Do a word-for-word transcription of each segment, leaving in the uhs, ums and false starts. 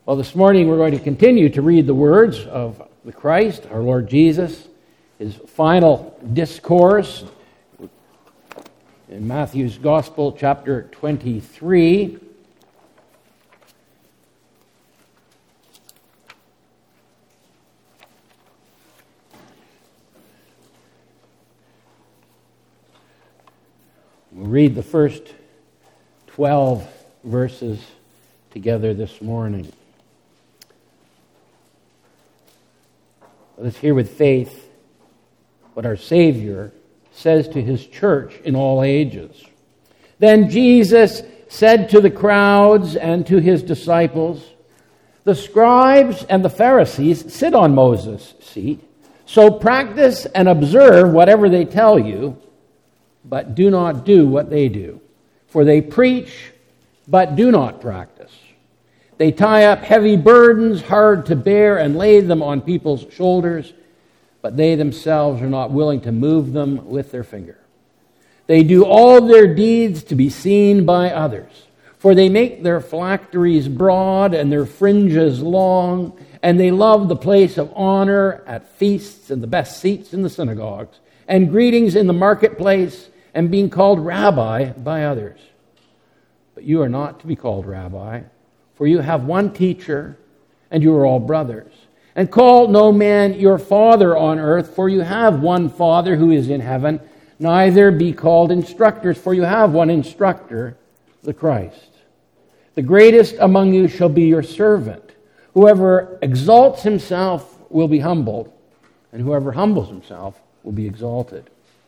Well, this morning we're going to continue to read the words of the Christ, our Lord Jesus, his final discourse in Matthew's Gospel, chapter twenty-three. We'll read the first twelve verses together this morning. Let us hear with faith what our Savior says to his church in all ages. Then Jesus said to the crowds and to his disciples, "The scribes and the Pharisees sit on Moses' seat, so practice and observe whatever they tell you, but do not do what they do. For they preach, but do not practice. They tie up heavy burdens, hard to bear, and lay them on people's shoulders, but they themselves are not willing to move them with their finger. They do all their deeds to be seen by others, for they make their phylacteries broad and their fringes long, and they love the place of honor at feasts and the best seats in the synagogues, and greetings in the marketplace, and being called rabbi by others. But you are not to be called rabbi, for you have one teacher, and you are all brothers. And call no man your father on earth, for you have one Father who is in heaven. Neither be called instructors, for you have one instructor, the Christ. The greatest among you shall be your servant. Whoever exalts himself will be humbled, and whoever humbles himself will be exalted."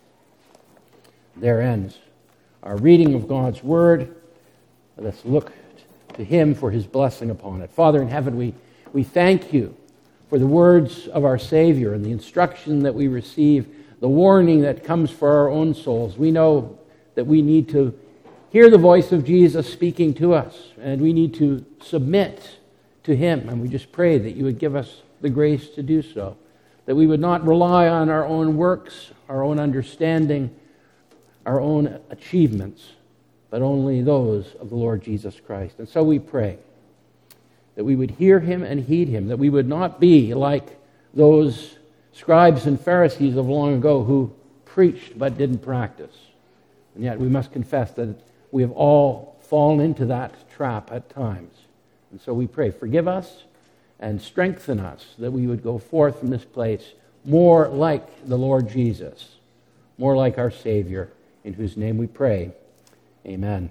There ends our reading of God's Word. Let us look to him for his blessing upon it. Father in heaven, we, we thank you for the words of our Savior and the instruction that we receive, the warning that comes for our own souls. We know that we need to hear the voice of Jesus speaking to us, and we need to submit to him. And we just pray that you would give us the grace to do so, that we would not rely on our own works, our own understanding, our own achievements, but only those of the Lord Jesus Christ. And so we pray that we would hear him and heed him, that we would not be like those scribes and Pharisees of long ago who preached but didn't practice. And yet we must confess that we have all fallen into that trap at times. And so we pray, forgive us and strengthen us, that we would go forth from this place more like the Lord Jesus, more like our Savior, in whose name we pray. Amen.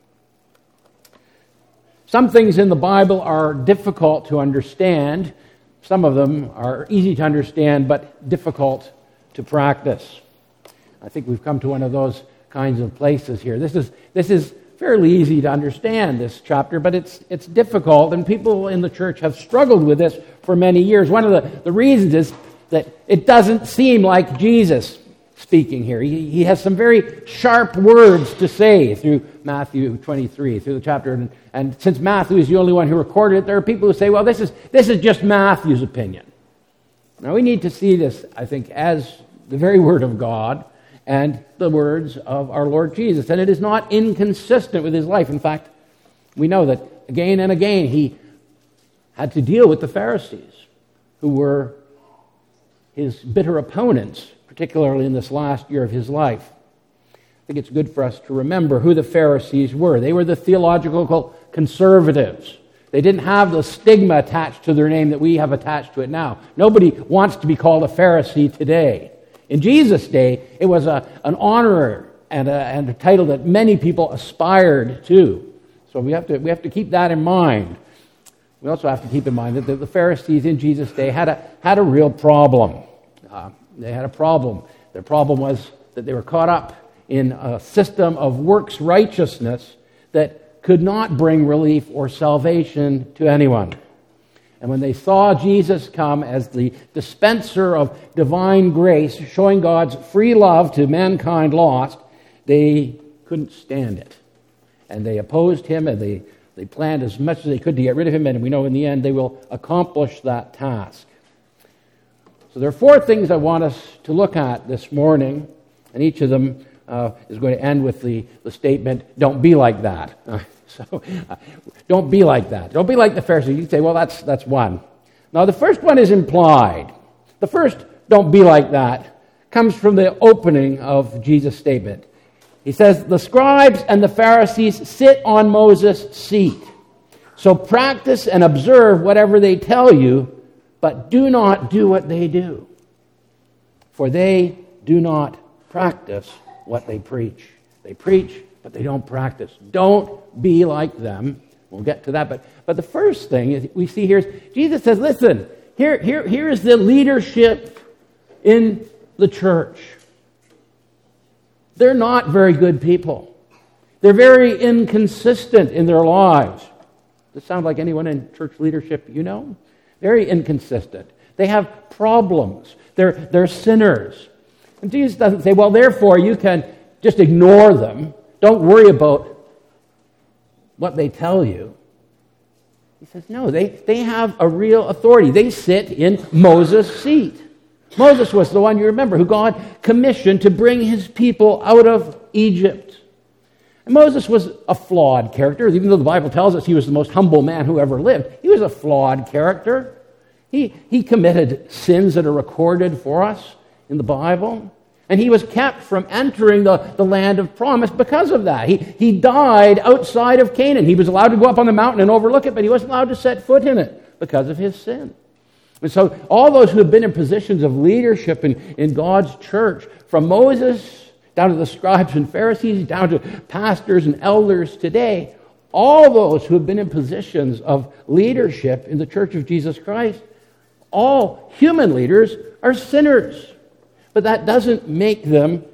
Some things in the Bible are difficult to understand. Some of them are easy to understand, but difficult to practice. I think we've come to one of those kinds of places here. This is this is fairly easy to understand, this chapter, but it's it's difficult, and people in the church have struggled with this for many years. One of the, the reasons is that it doesn't seem like Jesus speaking here. He, he has some very sharp words to say through Matthew twenty-three, through the chapter. And, and since Matthew is the only one who recorded it, there are people who say, well, this is this is just Matthew's opinion. Now, we need to see this, I think, as the very word of God and the words of our Lord Jesus. And it is not inconsistent with his life. In fact, we know that again and again he had to deal with the Pharisees, who were his bitter opponents, particularly in this last year of his life. I think it's good for us to remember who the Pharisees were. They were the theological conservatives. They didn't have the stigma attached to their name that we have attached to it now. Nobody wants to be called a Pharisee today. In Jesus' day, it was a, an honor and a, and a title that many people aspired to. So we have to we have to keep that in mind. We also have to keep in mind that the, the Pharisees in Jesus' day had a had a real problem. Uh, They had a problem. Their problem was that they were caught up in a system of works righteousness that could not bring relief or salvation to anyone. And when they saw Jesus come as the dispenser of divine grace, showing God's free love to mankind lost, they couldn't stand it. And they opposed him, and they, they planned as much as they could to get rid of him, and we know in the end they will accomplish that task. So there are four things I want us to look at this morning, and each of them uh, is going to end with the, the statement, don't be like that. Uh, So uh, don't be like that. Don't be like the Pharisees. You say, well, that's that's one. Now, the first one is implied. The first, don't be like that, comes from the opening of Jesus' statement. He says, the scribes and the Pharisees sit on Moses' seat. So practice and observe whatever they tell you, but do not do what they do. For they do not practice what they preach. They preach, but they don't practice. Don't be like them. We'll get to that. But, but the first thing is we see here is Jesus says, listen, here, here, here is the leadership in the church. They're not very good people. They're very inconsistent in their lives. Does it sound like anyone in church leadership you know? Very inconsistent. They have problems. They're, they're sinners. And Jesus doesn't say, well, therefore you can just ignore them. Don't worry about what they tell you. He says, no, they, they have a real authority. They sit in Moses' seat. Moses was the one, you remember, who God commissioned to bring his people out of Egypt. And Moses was a flawed character. Even though the Bible tells us he was the most humble man who ever lived, he was a flawed character. He, he committed sins that are recorded for us in the Bible. And he was kept from entering the, the land of promise because of that. He, he died outside of Canaan. He was allowed to go up on the mountain and overlook it, but he wasn't allowed to set foot in it because of his sin. And so all those who have been in positions of leadership in, in God's church, from Moses down to the scribes and Pharisees, down to pastors and elders today, all those who have been in positions of leadership in the Church of Jesus Christ, all human leaders are sinners. But that doesn't make them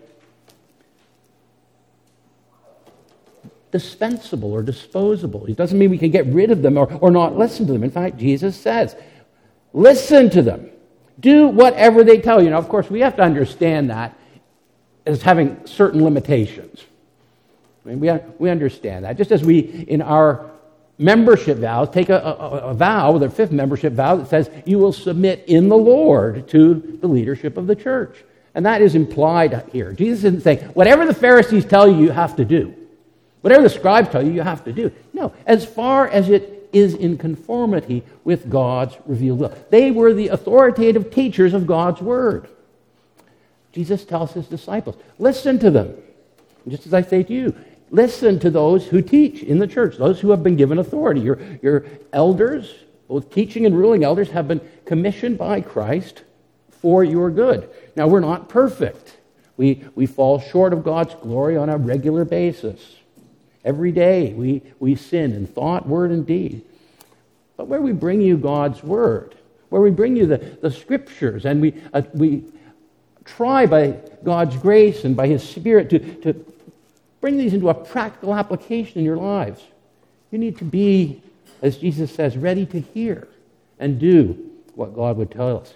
dispensable or disposable. It doesn't mean we can get rid of them or, or not listen to them. In fact, Jesus says, listen to them. Do whatever they tell you. Now, of course, we have to understand that as having certain limitations. I mean, we, we understand that. Just as we, in our membership vows, take a, a, a vow, the fifth membership vow, that says you will submit in the Lord to the leadership of the church. And that is implied here. Jesus isn't saying, whatever the Pharisees tell you, you have to do. Whatever the scribes tell you, you have to do. No, as far as it is in conformity with God's revealed will. They were the authoritative teachers of God's word. Jesus tells his disciples, listen to them. Just as I say to you, listen to those who teach in the church, those who have been given authority. Your, your elders, both teaching and ruling elders, have been commissioned by Christ for your good. Now, we're not perfect. We, we fall short of God's glory on a regular basis. Every day we, we sin in thought, word, and deed. But where we bring you God's word, where we bring you the, the scriptures, and we, uh, we try by God's grace and by his Spirit to, to bring these into a practical application in your lives, you need to be, as Jesus says, ready to hear and do what God would tell us.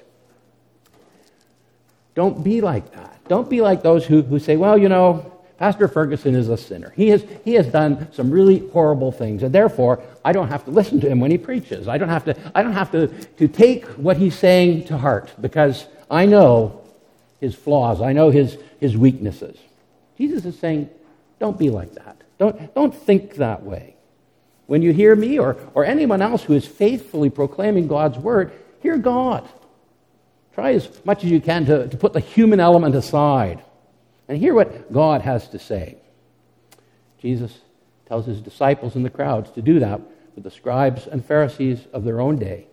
Don't be like that. Don't be like those who, who say, well, you know, Pastor Ferguson is a sinner. He has, he has done some really horrible things, and therefore I don't have to listen to him when he preaches. I don't have to, I don't have to, to take what he's saying to heart because I know his flaws. I know his, his weaknesses. Jesus is saying, don't be like that. Don't, don't think that way. When you hear me or, or anyone else who is faithfully proclaiming God's word, hear God. Try as much as you can to, to put the human element aside and hear what God has to say. Jesus tells his disciples in the crowds to do that with the scribes and Pharisees of their own day.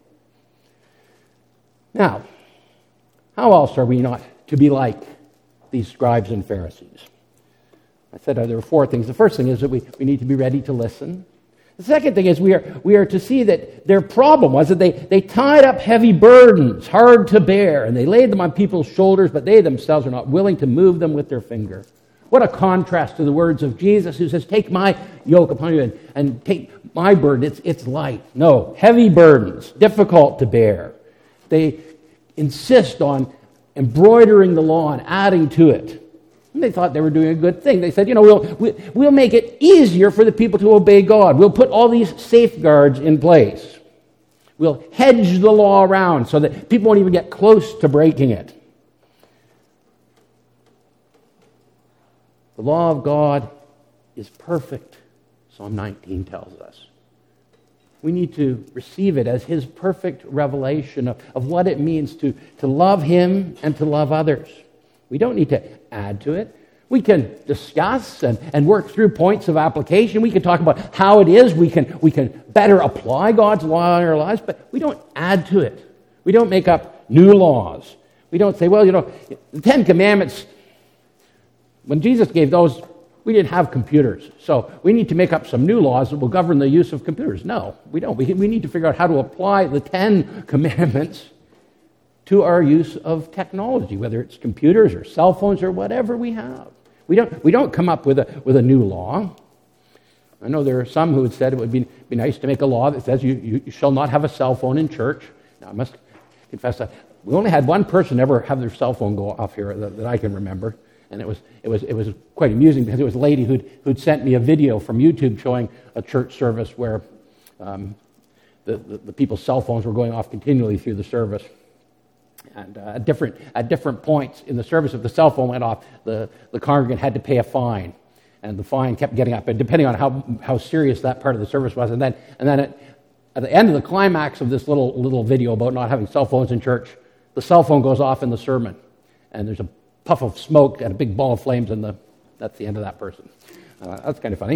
Now, how else are we not to be like these scribes and Pharisees? I said uh, there were four things. The first thing is that we, we need to be ready to listen. The second thing is we are, we are to see that their problem was that they, they tied up heavy burdens, hard to bear, and they laid them on people's shoulders, but they themselves are not willing to move them with their finger. What a contrast to the words of Jesus, who says, take my yoke upon you and, and take my burden. It's, it's light. No, heavy burdens, difficult to bear. They insist on embroidering the law and adding to it. And they thought they were doing a good thing. They said, you know, we'll, we'll make it easier for the people to obey God. We'll put all these safeguards in place. We'll hedge the law around so that people won't even get close to breaking it. The law of God is perfect, Psalm nineteen tells us. We need to receive it as his perfect revelation of, of what it means to, to love him and to love others. We don't need to add to it. We can discuss and, and work through points of application. We can talk about how it is we can, we can better apply God's law in our lives, but we don't add to it. We don't make up new laws. We don't say, well, you know, the Ten Commandments, when Jesus gave those, we didn't have computers, so we need to make up some new laws that will govern the use of computers. No, we don't. We, we need to figure out how to apply the Ten Commandments to our use of technology, whether it's computers or cell phones or whatever we have. We don't, we don't come up with a, with a new law. I know there are some who had said it would be, be nice to make a law that says you, you, you shall not have a cell phone in church. Now, I must confess that we only had one person ever have their cell phone go off here that, that I can remember. And it was it was it was quite amusing because it was a lady who'd who'd sent me a video from YouTube showing a church service where um, the, the the people's cell phones were going off continually through the service, and uh, at different at different points in the service, if the cell phone went off, the the congregant had to pay a fine, and the fine kept getting up, and depending on how how serious that part of the service was, and then and then at, at the end of the climax of this little little video about not having cell phones in church, the cell phone goes off in the sermon, and there's a puff of smoke and a big ball of flames, and the that's the end of that person. Uh, that's kind of funny.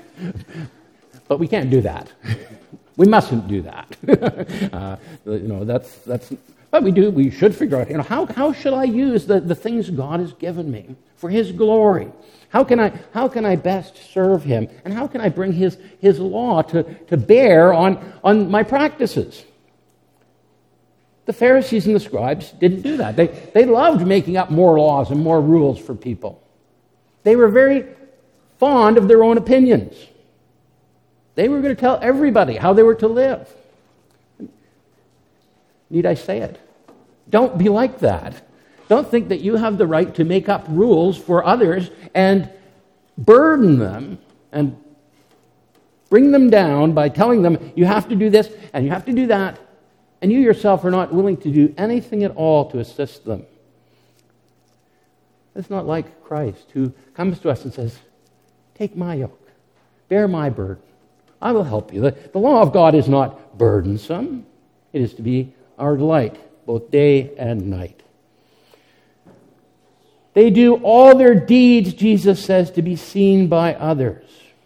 But we can't do that. We mustn't do that. uh, you know, that's that's. But we do. We should figure out. You know, how how should I use the, the things God has given me for His glory? How can I how can I best serve Him? And how can I bring His His law to, to bear on on my practices? The Pharisees and the scribes didn't do that. They, they loved making up more laws and more rules for people. They were very fond of their own opinions. They were going to tell everybody how they were to live. Need I say it? Don't be like that. Don't think that you have the right to make up rules for others and burden them and bring them down by telling them you have to do this and you have to do that. And you yourself are not willing to do anything at all to assist them. It's not like Christ, who comes to us and says, take my yoke, bear my burden. I will help you. The, the law of God is not burdensome. It is to be our delight, both day and night. They do all their deeds, Jesus says, to be seen by others.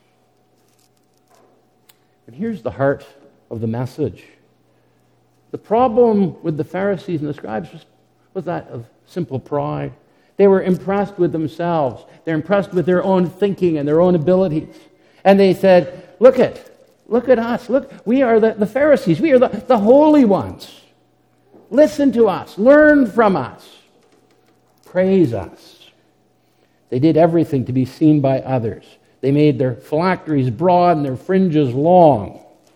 And here's the heart of the message. The problem with the Pharisees and the scribes was, was that of simple pride. They were impressed with themselves. They're impressed with their own thinking and their own abilities. And they said, look at, look at us. Look, we are the, the Pharisees. We are the, the holy ones. Listen to us. Learn from us. Praise us. They did everything to be seen by others. They made their phylacteries broad and their fringes long.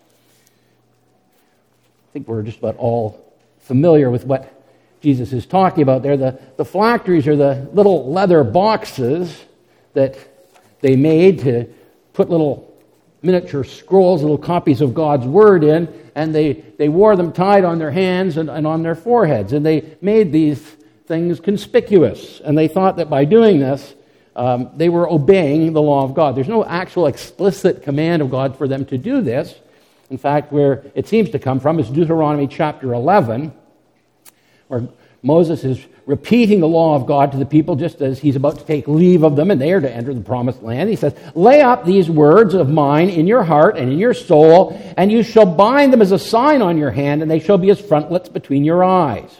I think we're just about all familiar with what Jesus is talking about there. The, the phylacteries are the little leather boxes that they made to put little miniature scrolls, little copies of God's Word in, and they, they wore them tied on their hands and, and on their foreheads. And they made these things conspicuous. And they thought that by doing this, um, they were obeying the law of God. There's no actual explicit command of God for them to do this. In fact, where it seems to come from is Deuteronomy chapter eleven, where Moses is repeating the law of God to the people just as he's about to take leave of them and they are to enter the promised land. He says, lay up these words of mine in your heart and in your soul, and you shall bind them as a sign on your hand, and they shall be as frontlets between your eyes.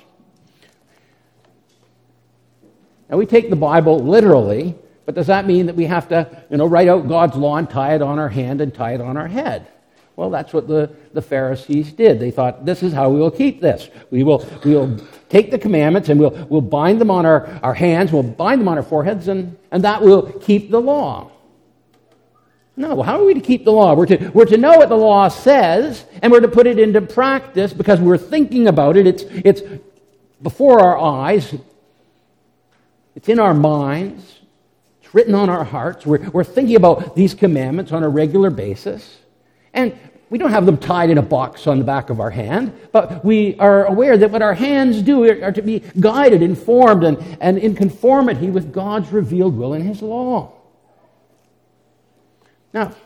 Now, we take the Bible literally, but does that mean that we have to, you know, write out God's law and tie it on our hand and tie it on our head? Well, that's what the, the Pharisees did. They thought, this is how we will keep this. We will we will take the commandments and we'll we'll bind them on our, our hands, we'll bind them on our foreheads, and, and that will keep the law. No, how are we to keep the law? We're to, we're to know what the law says, and we're to put it into practice because we're thinking about it. It's, it's before our eyes. It's in our minds. It's written on our hearts. We're, we're thinking about these commandments on a regular basis. And we don't have them tied in a box on the back of our hand, but we are aware that what our hands do are to be guided, informed, and, and in conformity with God's revealed will in His law. Now,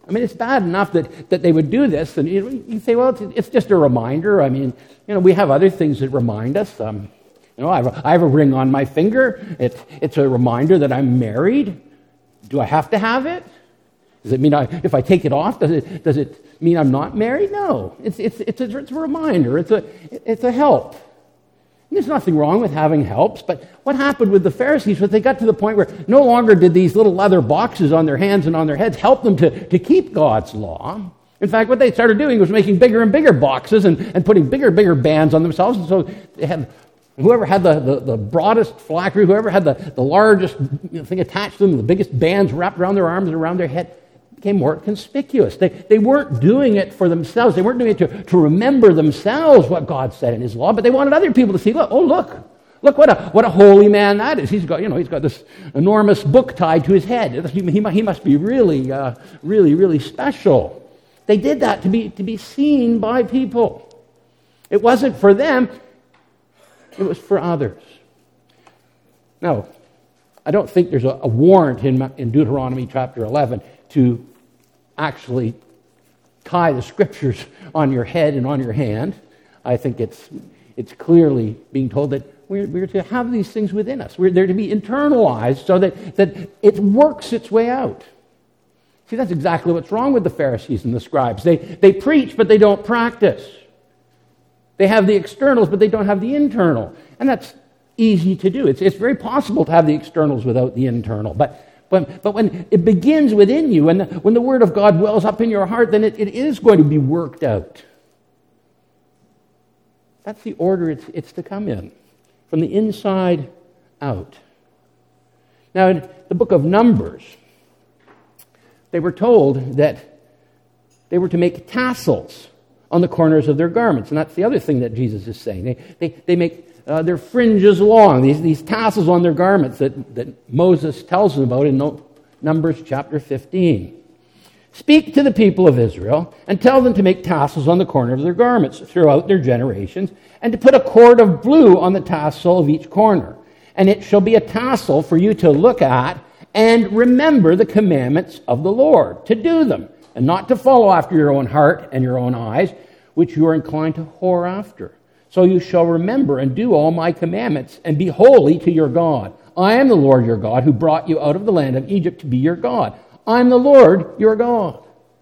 I mean, it's bad enough that, that they would do this, and you, you say, well, it's, it's just a reminder. I mean, you know, we have other things that remind us. Um, you know, I have, a, I have a ring on my finger. It, it's a reminder that I'm married. Do I have to have it? Does it mean I, if I take it off, does it, does it mean I'm not married? No. It's, it's, it's, a, it's a reminder. It's a, it's a help. There's nothing wrong with having helps, but what happened with the Pharisees was they got to the point where no longer did these little leather boxes on their hands and on their heads help them to, to keep God's law. In fact, what they started doing was making bigger and bigger boxes and, and putting bigger and bigger bands on themselves. And so they had whoever had the, the, the broadest phylactery, whoever had the, the largest you know, thing attached to them, the biggest bands wrapped around their arms and around their head, became more conspicuous. They, they weren't doing it for themselves. They weren't doing it to, to remember themselves what God said in His law, but they wanted other people to see, look, oh, look, look what a, what a holy man that is. He's got, you know, he's got this enormous book tied to his head. He, he, he must be really, uh, really, really special. They did that to be, to be seen by people. It wasn't for them. It was for others. Now, I don't think there's a, a warrant in, in Deuteronomy chapter eleven to actually tie the scriptures on your head and on your hand. I think it's it's clearly being told that we're, we're to have these things within us. We're there to be internalized so that, that it works its way out. See, that's exactly what's wrong with the Pharisees and the scribes. They, they preach, but they don't practice. They have the externals, but they don't have the internal. And that's easy to do. It's, it's very possible to have the externals without the internal. But, but, but when it begins within you, and when the Word of God wells up in your heart, then it, it is going to be worked out. That's the order it's, it's to come in, from the inside out. Now, in the book of Numbers, they were told that they were to make tassels on the corners of their garments. And that's the other thing that Jesus is saying. They, they, they make uh, their fringes long, these, these tassels on their garments that, that Moses tells them about in no, Numbers chapter fifteen. Speak to the people of Israel and tell them to make tassels on the corner of their garments throughout their generations, and to put a cord of blue on the tassel of each corner. And it shall be a tassel for you to look at and remember the commandments of the Lord, to do them, and not to follow after your own heart and your own eyes, which you are inclined to whore after. So you shall remember and do all my commandments, and be holy to your God. I am the Lord your God, who brought you out of the land of Egypt to be your God. I am the Lord your God.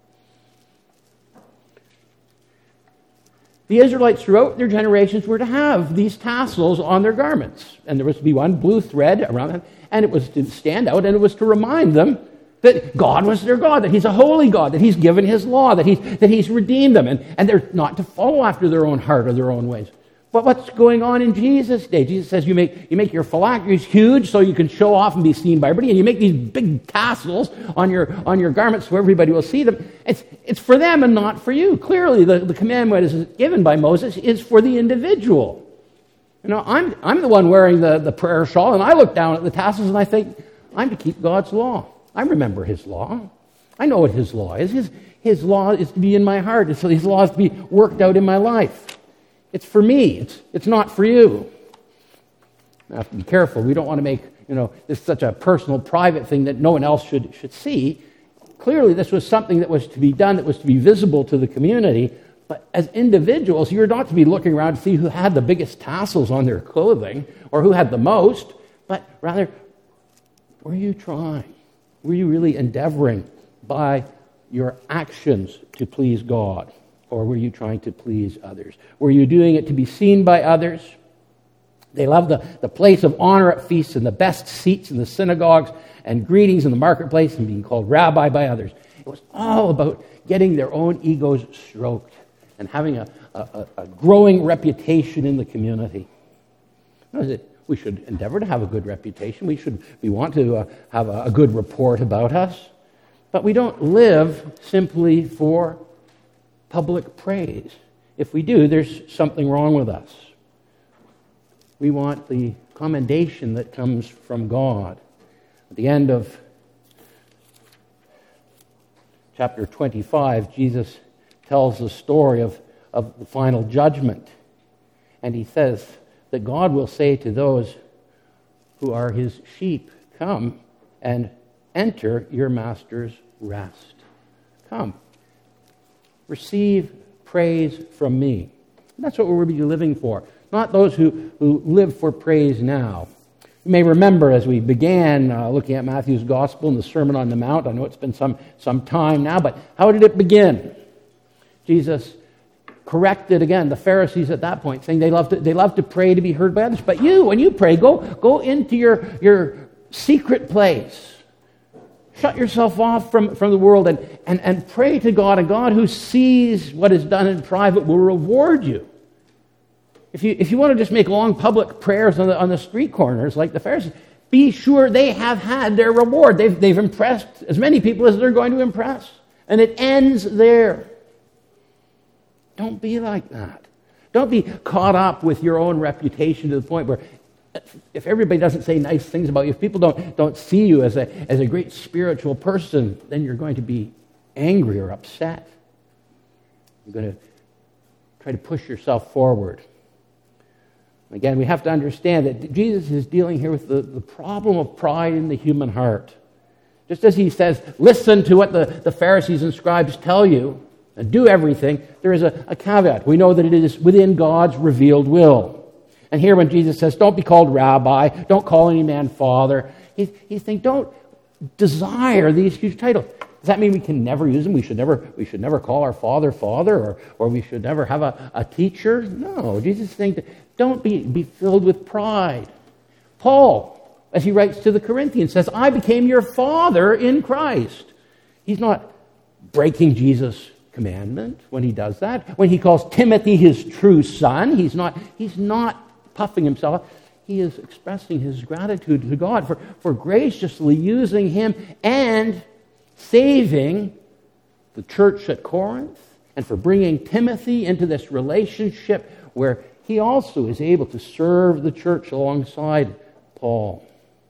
The Israelites throughout their generations were to have these tassels on their garments. And there was to be one blue thread around them, and it was to stand out, and it was to remind them that God was their God, that He's a holy God, that He's given His law, that He's, that he's redeemed them, and, and they're not to follow after their own heart or their own ways. But what's going on in Jesus' day? Jesus says you make, you make your phylacteries huge so you can show off and be seen by everybody, and you make these big tassels on your, on your garments so everybody will see them. It's, it's for them and not for you. Clearly, the, the commandment is given by Moses is for the individual. You know, I'm, I'm the one wearing the, the prayer shawl, and I look down at the tassels and I think, I'm to keep God's law. I remember His law. I know what His law is. His, his law is to be in my heart. His, his law is to be worked out in my life. It's for me. It's, it's not for you. I have to be careful. We don't want to make, you know, this such a personal, private thing that no one else should, should see. Clearly, this was something that was to be done, that was to be visible to the community. But as individuals, you're not to be looking around to see who had the biggest tassels on their clothing or who had the most, but rather, were you trying? Were you really endeavoring by your actions to please God? Or were you trying to please others? Were you doing it to be seen by others? They loved the, the place of honor at feasts and the best seats in the synagogues and greetings in the marketplace and being called rabbi by others. It was all about getting their own egos stroked and having a, a, a growing reputation in the community. We should endeavor to have a good reputation. We should we want to uh, have a, a good report about us. But we don't live simply for public praise. If we do, there's something wrong with us. We want the commendation that comes from God. At the end of chapter twenty-five, Jesus tells the story of, of the final judgment. And He says that God will say to those who are His sheep, come and enter your master's rest. come, receive praise from me. And that's what we're really living for, not those who, who live for praise now. You may remember as we began uh, looking at Matthew's Gospel and the Sermon on the Mount, I know it's been some, some time now, but how did it begin? Jesus corrected again the Pharisees at that point, saying they love to, they love to pray to be heard by others. But you, when you pray, go, go into your, your secret place. Shut yourself off from, from the world and, and, and pray to God. And God who sees what is done in private will reward you. If you, if you want to just make long public prayers on the, on the street corners like the Pharisees, be sure they have had their reward. They've, they've impressed as many people as they're going to impress. And it ends there. Don't be like that. Don't be caught up with your own reputation to the point where if everybody doesn't say nice things about you, if people don't, don't see you as a, as a great spiritual person, then you're going to be angry or upset. You're going to try to push yourself forward. Again, we have to understand that Jesus is dealing here with the, the problem of pride in the human heart. Just as he says, listen to what the, the Pharisees and scribes tell you and do everything, there is a, a caveat. We know that it is within God's revealed will. And here when Jesus says, don't be called rabbi, don't call any man father, he, he's saying, don't desire these huge titles. Does that mean we can never use them? We should never, we should never call our father father, or, or we should never have a, a teacher? No, Jesus is saying, don't be, be filled with pride. Paul, as he writes to the Corinthians, says, I became your father in Christ. He's not breaking Jesus' commandment when he does that. When he calls Timothy his true son, he's not, he's not puffing himself up. He is expressing his gratitude to God for, for graciously using him and saving the church at Corinth, and for bringing Timothy into this relationship where he also is able to serve the church alongside Paul.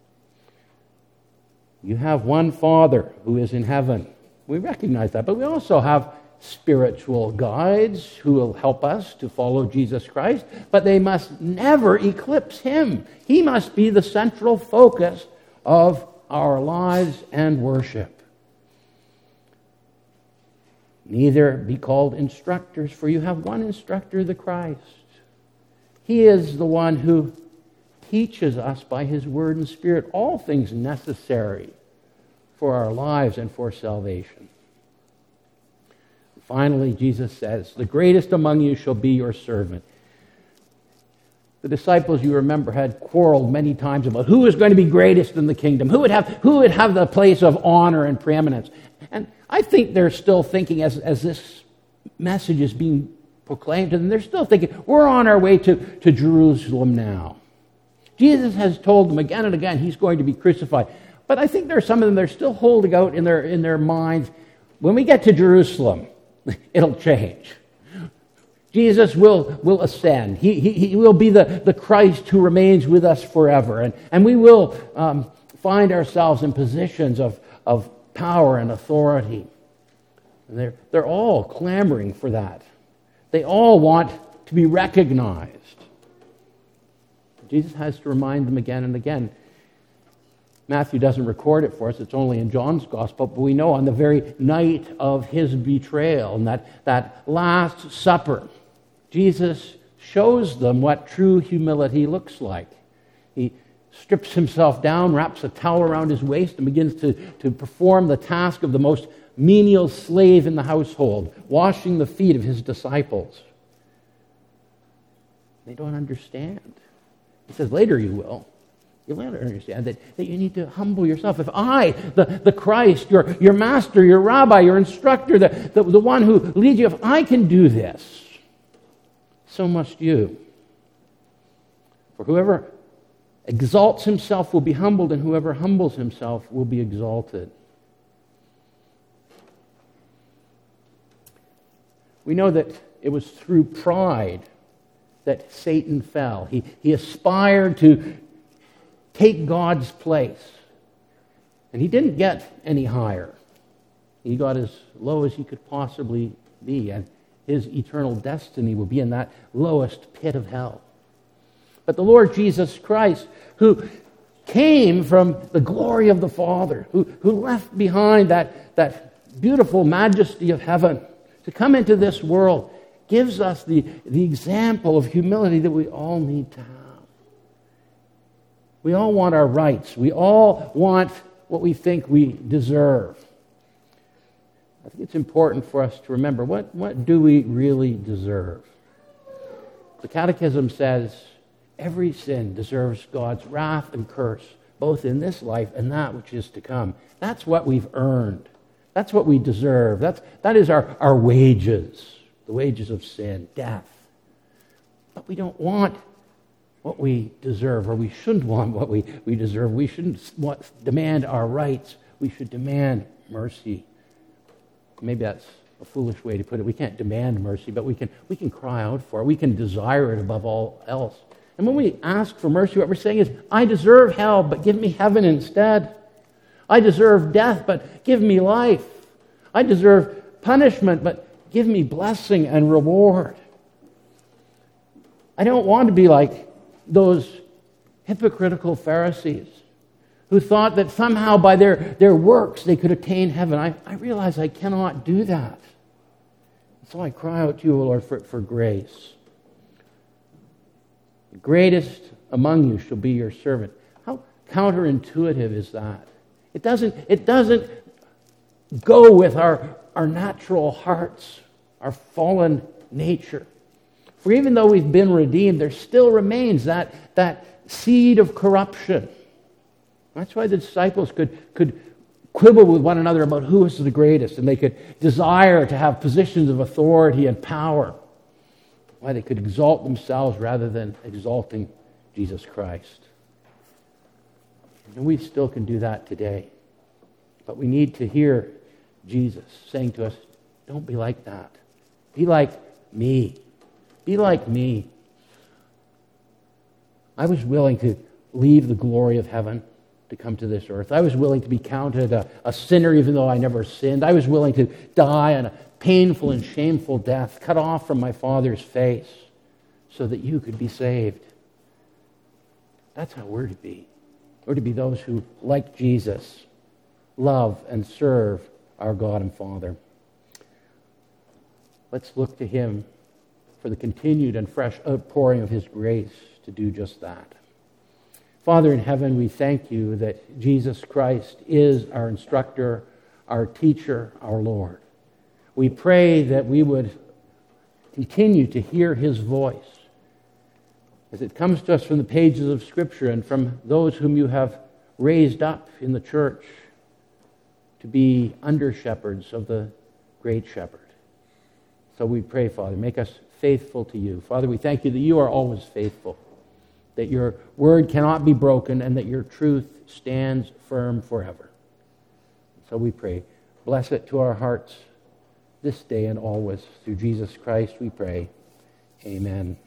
You have one Father who is in heaven. We recognize that, but we also have spiritual guides who will help us to follow Jesus Christ, but they must never eclipse him. He must be the central focus of our lives and worship. Neither be called instructors, for you have one instructor, the Christ. He is the one who teaches us by his word and spirit all things necessary for our lives and for salvation. Finally, Jesus says, the greatest among you shall be your servant. The disciples, you remember, had quarreled many times about who was going to be greatest in the kingdom, who would have, who would have the place of honor and preeminence. And I think they're still thinking, as, as this message is being proclaimed to them, they're still thinking, we're on our way to, to Jerusalem now. Jesus has told them again and again he's going to be crucified. But I think there are some of them that are still holding out in their, in their minds, when we get to Jerusalem, it'll change. Jesus will, will ascend. He, he, he will be the, the Christ who remains with us forever. And, and we will um, find ourselves in positions of, of power and authority. And they're, they're all clamoring for that. They all want to be recognized. Jesus has to remind them again and again. Matthew doesn't record it for us. It's only in John's Gospel. But we know on the very night of his betrayal, and that, that Last Supper, Jesus shows them what true humility looks like. He strips himself down, wraps a towel around his waist, and begins to, to perform the task of the most menial slave in the household, washing the feet of his disciples. They don't understand. He says, later you will. You'll later understand that, that you need to humble yourself. If I, the, the Christ, your, your master, your rabbi, your instructor, the, the, the one who leads you, if I can do this, so must you. For whoever exalts himself will be humbled, and whoever humbles himself will be exalted. We know that it was through pride that Satan fell. He, he aspired to take God's place. And he didn't get any higher. He got as low as he could possibly be, and his eternal destiny will be in that lowest pit of hell. But the Lord Jesus Christ, who came from the glory of the Father, who, who left behind that, that beautiful majesty of heaven, to come into this world, gives us the, the example of humility that we all need to have. We all want our rights. We all want what we think we deserve. I think it's important for us to remember, what, what do we really deserve? The Catechism says every sin deserves God's wrath and curse, both in this life and that which is to come. That's what we've earned. That's what we deserve. That's, that is our, our wages, the wages of sin, death. But we don't want what we deserve, or we shouldn't want what we, we deserve. We shouldn't want, demand our rights. We should demand mercy. Maybe that's a foolish way to put it. We can't demand mercy, but we can, we can cry out for it. We can desire it above all else. And when we ask for mercy, what we're saying is, I deserve hell, but give me heaven instead. I deserve death, but give me life. I deserve punishment, but give me blessing and reward. I don't want to be like those hypocritical Pharisees who thought that somehow by their, their works they could attain heaven. I, I realize I cannot do that. So I cry out to you, O Lord, for, for grace. The greatest among you shall be your servant. How counterintuitive is that? It doesn't, it doesn't go with our, our natural hearts, our fallen nature. For even though we've been redeemed, there still remains that, that seed of corruption. That's why the disciples could, could quibble with one another about who was the greatest, and they could desire to have positions of authority and power. Why they could exalt themselves rather than exalting Jesus Christ. And we still can do that today. But we need to hear Jesus saying to us, don't be like that. Be like me. Be like me. I was willing to leave the glory of heaven to come to this earth. I was willing to be counted a, a sinner even though I never sinned. I was willing to die on a painful and shameful death, cut off from my Father's face so that you could be saved. That's how we're to be. We're to be those who, like Jesus, love and serve our God and Father. Let's look to Him for the continued and fresh outpouring of His grace to do just that. Father in heaven, we thank you that Jesus Christ is our instructor, our teacher, our Lord. We pray that we would continue to hear His voice as it comes to us from the pages of Scripture and from those whom you have raised up in the church to be under-shepherds of the great shepherd. So we pray, Father, make us faithful to you. Father, we thank you that you are always faithful, that your word cannot be broken, and that your truth stands firm forever. So we pray, bless it to our hearts this day and always. Through Jesus Christ we pray. Amen.